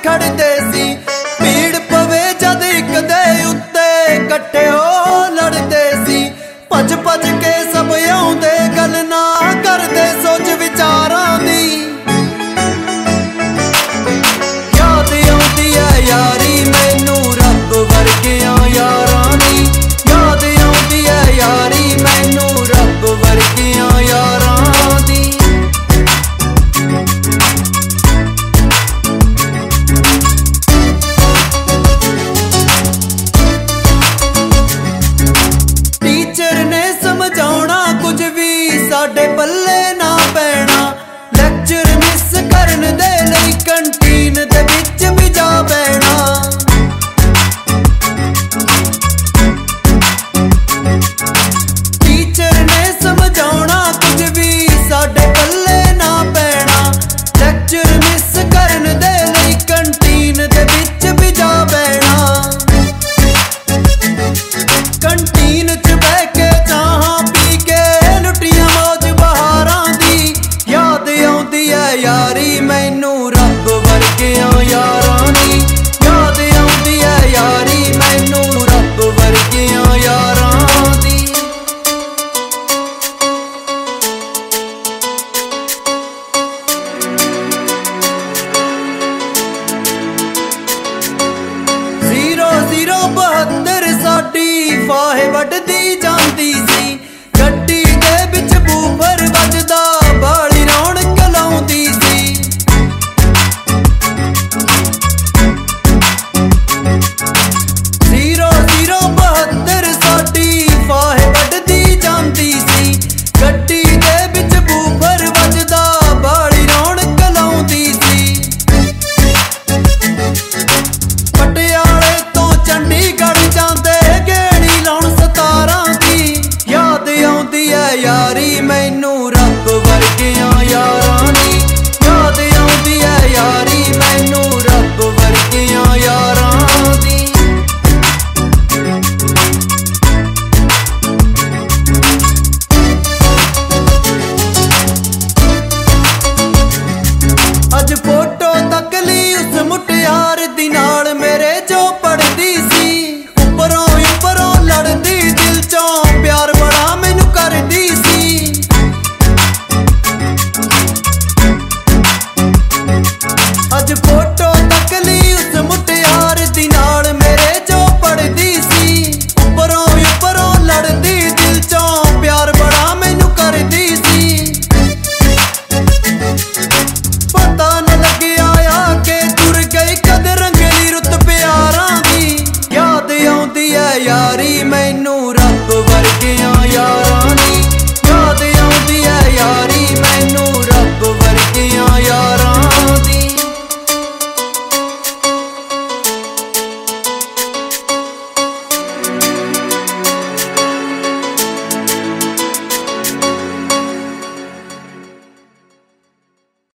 खड़दे सी। भीड़ पवे जद एक दे उत्ते कट्ठे हो लड़दे सी। भज भज के सब आउंदे गल ना करदे सोच विचारां दी। याद आउंदी है यारी मैनू रब वर्गियां यारां दी। याद आउंदी है यारी मैनू रब वर्गियां यारां दी। साडे पल्ले ना पैना लैक्चर मिस करन दे लई कैंटीन दे विच भी जा बैना। टीचर ने समझाउणा कुछ भी साडे पल्ले ना पैना। लैक्चर मिस करन दे लई कैंटीन दे विच भी जा बैना। कैंटीन च बैठ के चाहां पी के लुटियां मौज बहारां दी। याद आउंदी है यारी मैनू रब वर्गियां यारां दी। याद आउंदी है यारी मैनू रब वर्गियां यारां दी। 0072 साडी फाहे वड्डदी जांदी।